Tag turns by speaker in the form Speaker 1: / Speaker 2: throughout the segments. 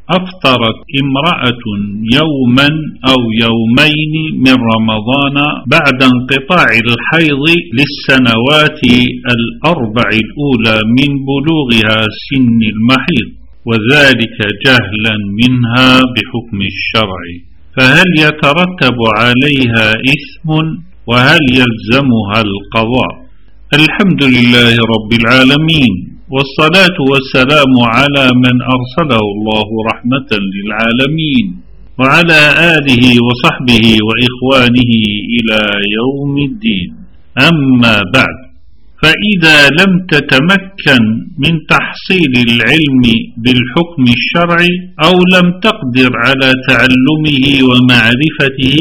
Speaker 1: أفطرت امرأة يوما أو يومين من رمضان بعد انقطاع الحيض للسنوات الأربع الأولى من بلوغها سن المحيض، وذلك جهلا منها بحكم الشرع، فهل يترتب عليها إثم وهل يلزمها القضاء؟ الحمد لله رب العالمين، والصلاة والسلام على من أرسله الله رحمة للعالمين، وعلى آله وصحبه وإخوانه إلى يوم الدين. أما بعد، فإذا لم تتمكن من تحصيل العلم بالحكم الشرعي أو لم تقدر على تعلمه ومعرفته،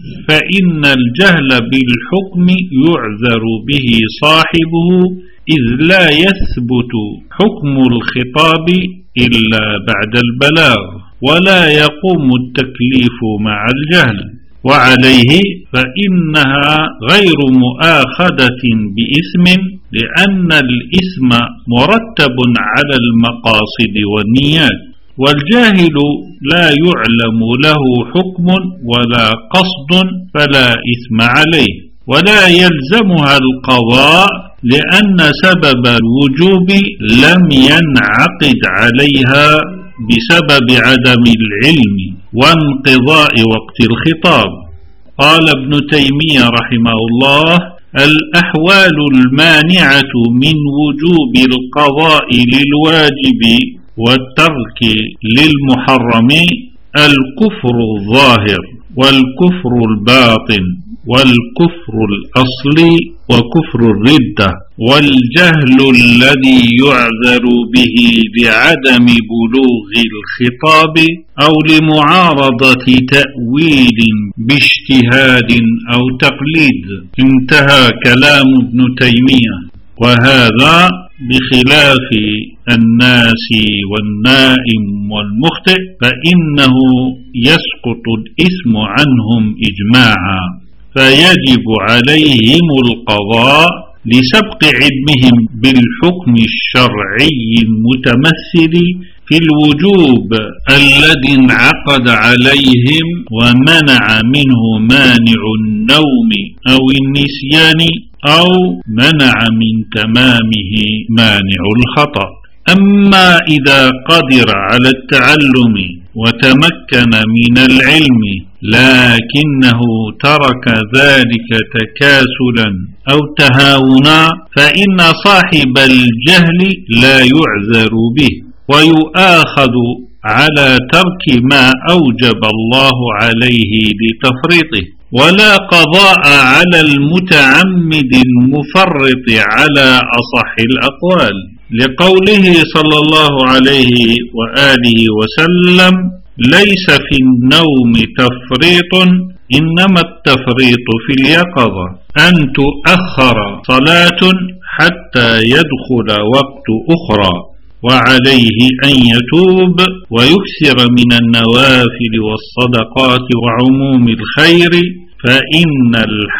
Speaker 1: فإن الجهل بالحكم يعذر به صاحبه، إذ لا يثبت حكم الخطاب إلا بعد البلاغ، ولا يقوم التكليف مع الجهل، وعليه فإنها غير مؤاخذة بإثم، لأن الإثم مرتب على المقاصد والنيات، والجاهل لا يعلم له حكم ولا قصد فلا إثم عليه، ولا يلزمها القضاء لأن سبب الوجوب لم ينعقد عليها بسبب عدم العلم وانقضاء وقت الخطاب. قال ابن تيمية رحمه الله: الأحوال المانعة من وجوب القضاء للواجب والترك للمحرم الكفر الظاهر والكفر الباطن والكفر الأصلي وكفر الردة، والجهل الذي يعذر به لعدم بلوغ الخطاب أو لمعارضة تأويل باجتهاد أو تقليد. انتهى كلام ابن تيمية. وهذا بخلاف الناس والنائم والمخطئ، فإنه يسقط الإثم عنهم إجماعا، فيجب عليهم القضاء لسبق علمهم بالحكم الشرعي المتمثل في الوجوب الذي انعقد عليهم ومنع منه مانع النوم أو النسيان أو منع من تمامه مانع الخطأ. أما إذا قدر على التعلم وتمكن من العلم لكنه ترك ذلك تكاسلا أو تهاونا، فإن صاحب الجهل لا يعذر به، ويؤاخذ على ترك ما أوجب الله عليه لتفريطه، ولا قضاء على المتعمد المفرط على أصح الأقوال، لقوله صلى الله عليه وآله وسلم: ليس في النوم تفريط إنما التفريط في اليقظة، أن تؤخر صلاة حتى يدخل وقت أخرى، وعليه أن يتوب ويكثر من النوافل والصدقات وعموم الخير، فإن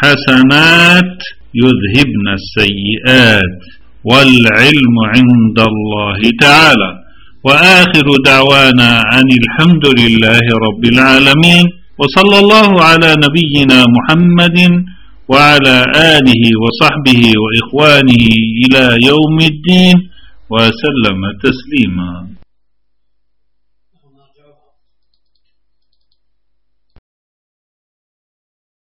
Speaker 1: الحسنات يذهبن السيئات، والعلم عند الله تعالى. وآخر دعوانا أن الحمد لله رب العالمين، وصلى الله على نبينا محمد وعلى آله وصحبه وإخوانه إلى يوم الدين، وسلم تسليما.